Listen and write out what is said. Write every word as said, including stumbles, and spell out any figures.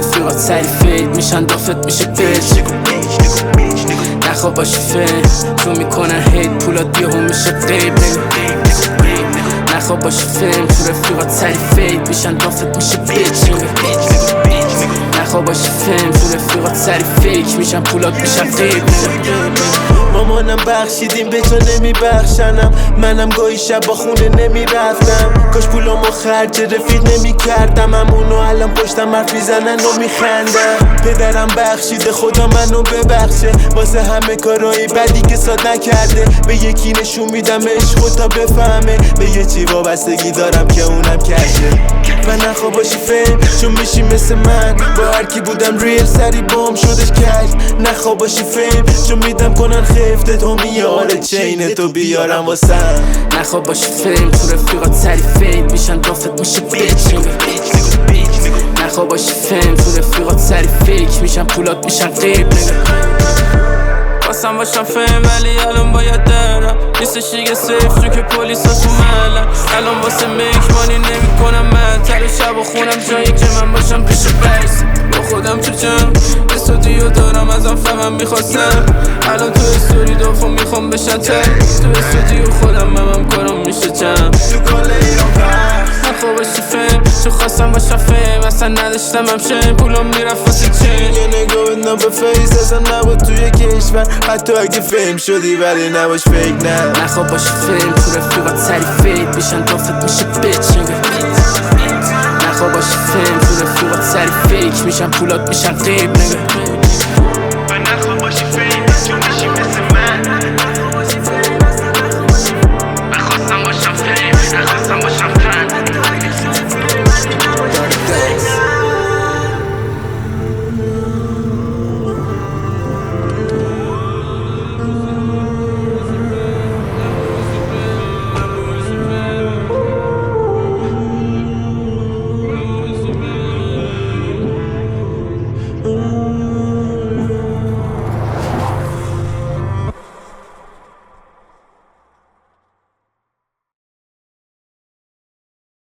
رفیقات سری فید میشن دافت میشه بیچ نخواب باشی فیلم تو میکنن هید پولات بیهو میشه قیب نخواب باشی فیلم تو رفیقات سری فید میشن دافت میشه بیچ نخواب باشی فیلم تو رفیقات سری فیک میشن پولات میشن قیب مامانم بخشیدیم به تو نمیبخشنم منم گاهی شب با خونه نمیرفتم کاش پولامو خرج رفیق نمیکردم همونو الان پشتم حرف میزنن و میخندم پدرم بخشیده خدا منو ببخشه واسه همه کارهای بدی که ساد نکرده به یکی نشون میدم عشقو تا بفهمه به یه چی وابستگی دارم که اونم کرده و نخواب باشی فیلم چون میشی مثل من با هرکی بودم ریل سری بام شدش کرد نخواب باشی فیلم چون میدم کنن خفته تو میاره چینه تو بیارم واسم نخواب باشی فیلم تو رفیقات سری فید میشن دافت میشه بیچ نخواب باشی فیلم تو رفیقات سری فیک میشن پولات میشن قیب خواستم باشم فیلم ولی الان باید درم نیستش دیگه سیف چون که پولیس ها تو محلم الان واسه میک مانی نمی کنم من تر شب و خونم جایی که من باشم پیش برس با خودم تو جمع استودیو دارم ازم فهمم میخواستم الان تو استوری دافو میخوام بشن تر تو استودیو خودم ممم کارم میشه جمع تو کل ایران پخش نخواب باشی فیلم چون خواستم باشم فیلم اصلا نداشتم همچین پولم میرفت واسه چین یه نگاه بدنم به فیس اصلا نبود توی کشور حتی اگه فیلم شدی ولی نباش فیک نه نخواب باشی فیلم تو رفیقات سری فید میشن دافت میشه بیچ نخواب باشی فیلم تو رفیقات سری فیک میشن پولات میشن قیب